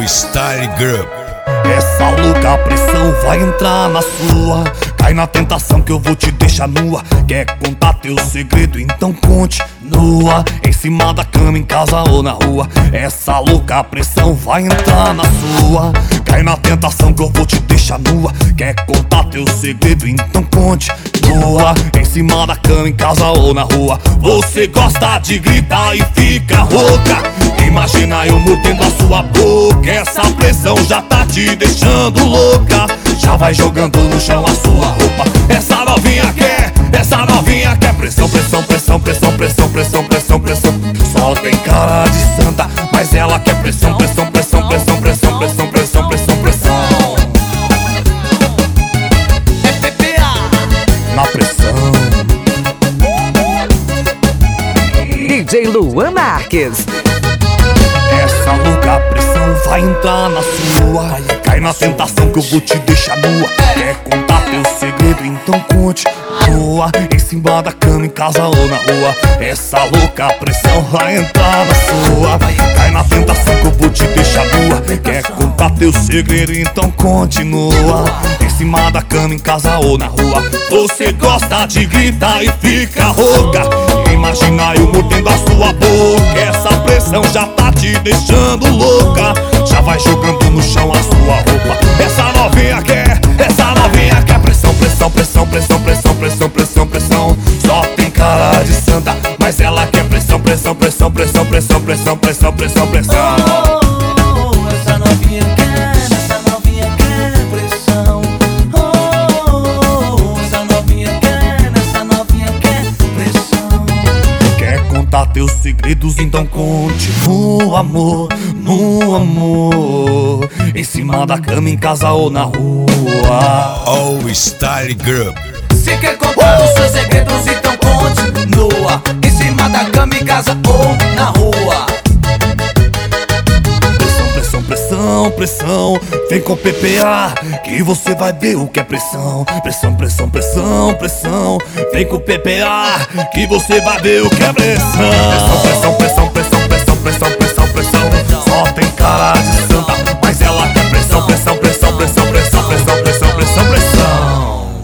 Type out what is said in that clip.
All Style Group. Essa louca pressão vai entrar na sua. Cai na tentação que eu vou te deixar nua. Quer contar teu segredo? Então conte nua. Em cima da cama, em casa ou na rua. Essa louca pressão vai entrar na sua. Cai na tentação que eu vou te deixar nua. Quer contar teu segredo? Então conte nua. Em cima da cama, em casa ou na rua. Você gosta de gritar e fica rouca. Imagina eu mordendo a sua boca. Essa pressão já tá te deixando louca. Já vai jogando no chão a sua roupa. Essa novinha quer pressão, pressão, pressão, pressão, pressão, pressão, pressão, pressão. Só tem cara de santa, mas ela quer pressão, pressão, pressão, pressão, pressão, pressão, pressão, pressão, pressão. É PPA na pressão. DJ Luan Marques. Essa louca pressão vai entrar na sua. Cai na tentação que eu vou te deixar nua. Quer contar teu segredo? Então conte nua. Em cima da cama, em casa ou na rua. Essa louca pressão vai entrar na sua. Cai na tentação que eu vou te deixar nua. Quer contar teu segredo? Então conte nua. Em cima da cama, em casa ou na rua. Você gosta de gritar e fica rouca. Imagina eu mordendo a sua boca. Essa pressão já tá te deixando louca. Já vai jogando no chão a sua roupa. Essa novinha quer pressão, pressão, pressão, pressão, pressão, pressão, pressão, pressão. Só tem cara de santa, mas ela quer pressão, pressão, pressão, pressão, pressão, pressão, pressão, pressão, pressão. Essa novinha quer pressão. Essa novinha quer pressão. Quer contar teus segredos? Então conte no amor, no amor. Em cima da cama, em casa ou na rua. All Style Group. Se quer contar os seus segredos, então conte nua. Em cima da cama, em casa ou na rua. Pressão, pressão, pressão, pressão. Vem com PPA que você vai ver o que é pressão. Pressão, pressão, pressão, pressão. Vem com PPA que você vai ver o que é pressão. Pressão, pressão, pressão.